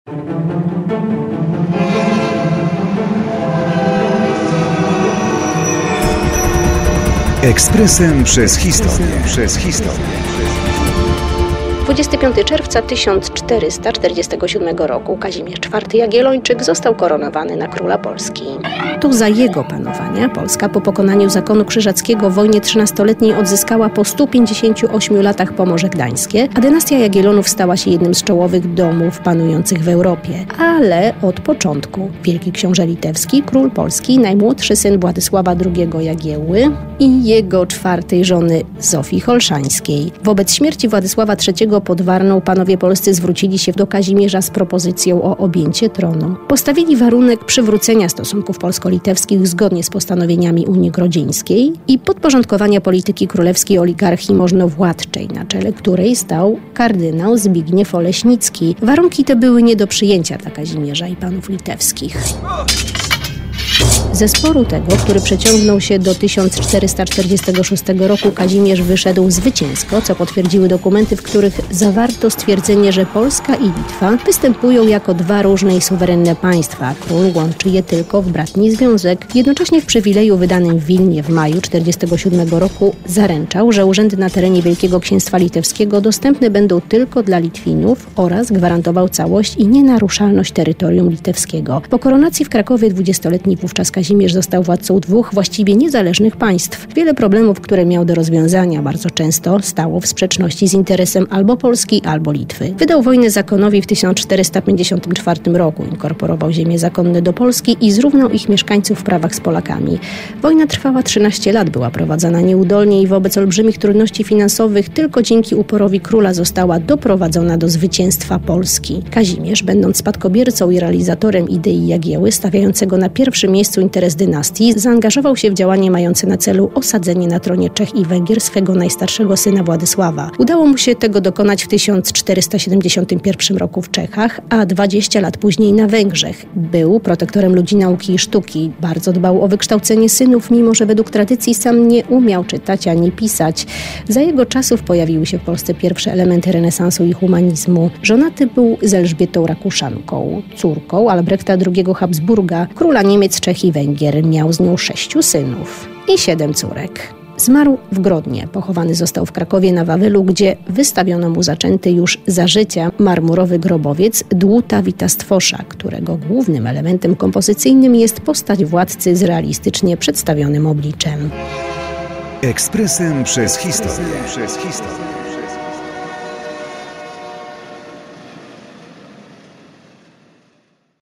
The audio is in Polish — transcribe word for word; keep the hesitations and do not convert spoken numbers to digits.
Ekspresem przez historię. Przez historię. dwudziestego piątego czerwca tysiąc czterysta czterdziestego siódmego roku Kazimierz czwarty Jagiellończyk został koronowany na króla Polski. To za jego panowania Polska po pokonaniu zakonu krzyżackiego w wojnie trzynastoletniej odzyskała po stu pięćdziesięciu ośmiu latach Pomorze Gdańskie, a dynastia Jagiellonów stała się jednym z czołowych domów panujących w Europie. Ale od początku wielki książę litewski, król Polski, najmłodszy syn Władysława drugiego Jagiełły i jego czwartej żony Zofii Olszańskiej. Wobec śmierci Władysława trzeciego pod Warną panowie polscy zwrócili się do Kazimierza z propozycją o objęcie tronu. Postawili warunek przywrócenia stosunków polsko-litewskich zgodnie z postanowieniami Unii Grodzieńskiej i podporządkowania polityki królewskiej oligarchii możnowładczej, na czele której stał kardynał Zbigniew Oleśnicki. Warunki te były nie do przyjęcia dla Kazimierza i panów litewskich. Ze sporu tego, który przeciągnął się do tysiąc czterysta czterdziestego szóstego roku, Kazimierz wyszedł zwycięsko, co potwierdziły dokumenty, w których zawarto stwierdzenie, że Polska i Litwa występują jako dwa różne i suwerenne państwa, a król łączy je tylko w bratni związek. Jednocześnie w przywileju wydanym w Wilnie w maju czterdziestego siódmego roku zaręczał, że urzędy na terenie Wielkiego Księstwa Litewskiego dostępne będą tylko dla Litwinów oraz gwarantował całość i nienaruszalność terytorium litewskiego. Po koronacji w Krakowie dwudziestoletni wówczas Kazimierz został władcą dwóch właściwie niezależnych państw. Wiele problemów, które miał do rozwiązania, bardzo często stało w sprzeczności z interesem albo Polski, albo Litwy. Wydał wojnę zakonowi w tysiąc czterysta pięćdziesiątym czwartym roku, inkorporował ziemie zakonne do Polski i zrównał ich mieszkańców w prawach z Polakami. Wojna trwała trzynaście lat, była prowadzona nieudolnie i wobec olbrzymich trudności finansowych tylko dzięki uporowi króla została doprowadzona do zwycięstwa Polski. Kazimierz, będąc spadkobiercą i realizatorem idei Jagieły, stawiającego na pierwszym miejscu interes dynastii, zaangażował się w działanie mające na celu osadzenie na tronie Czech i Węgier swego najstarszego syna Władysława. Udało mu się tego dokonać w tysiąc czterysta siedemdziesiątym pierwszym roku w Czechach, a dwadzieścia lat później na Węgrzech. Był protektorem ludzi nauki i sztuki. Bardzo dbał o wykształcenie synów, mimo że według tradycji sam nie umiał czytać ani pisać. Za jego czasów pojawiły się w Polsce pierwsze elementy renesansu i humanizmu. Żonaty był z Elżbietą Rakuszanką, córką Albrechta drugiego Habsburga, króla Niemiec, Czech i Węgier. Miał z nią sześciu synów i siedem córek. Zmarł w Grodnie. Pochowany został w Krakowie na Wawelu, gdzie wystawiono mu zaczęty już za życia marmurowy grobowiec Dłuta Witastwosza, którego głównym elementem kompozycyjnym jest postać władcy z realistycznie przedstawionym obliczem. Ekspresem przez historię. Przez historię.